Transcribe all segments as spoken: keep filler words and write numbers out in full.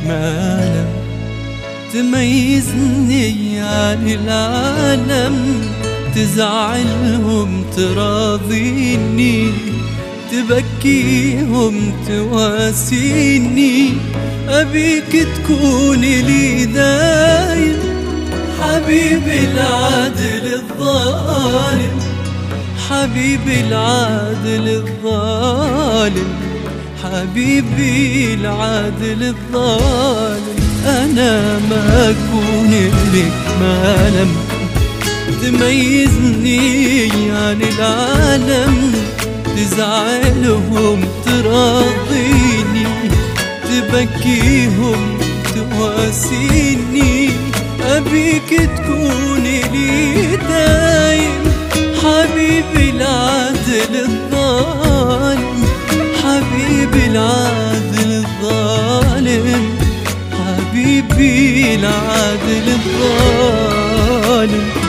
مالم تميزني عن العالم، تزعلهم تراضيني، تبكيهم تواسيني، أبيك تكون لي دايم حبيبي العادل الظالم، حبيبي العادل الظالم، حبيبي العادل الظالم. أنا ما أكون لك مالم تميزني عن العالم، تزعلهم تراضيني، تبكيهم تواسيني، أبيك تكون لي دايم حبيبي العادل الظالم، حبيبي العادل الظالم، حبيبي العادل الظالم.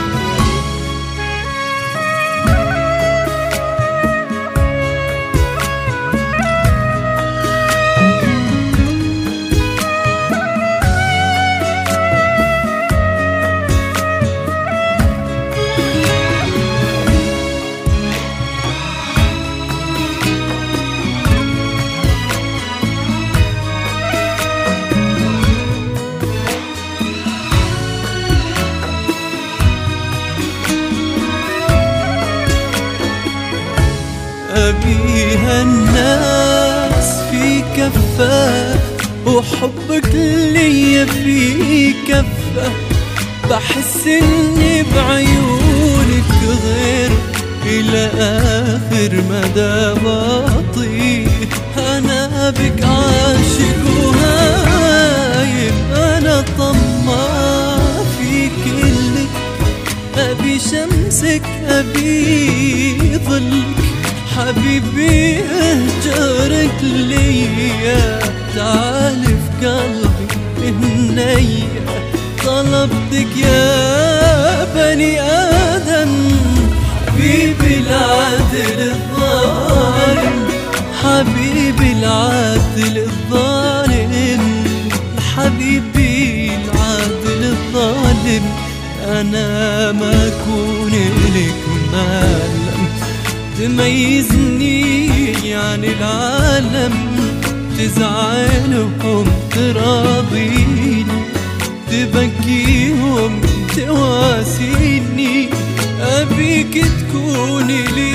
أبيها الناس في كفة، وحبك لي في كفة، بحس إني بعيونك غير إلى آخر مدى بطيء. أنا بك عاشق وهايم، أنا طماع في كلك، أبي شمسك أبي ظلك، حبيبي اهجرك ليا، تعال في قلبي هنيا، طلبتك يا بني آدم، حبيبي العادل الظالم، حبيبي العادل الظالم، حبيبي العادل الظالم. أنا ما أكون لك مالم تميزني عن العالم، تزعلهم تراضيني، تبكيهم تواسيني، أبيك تكون لي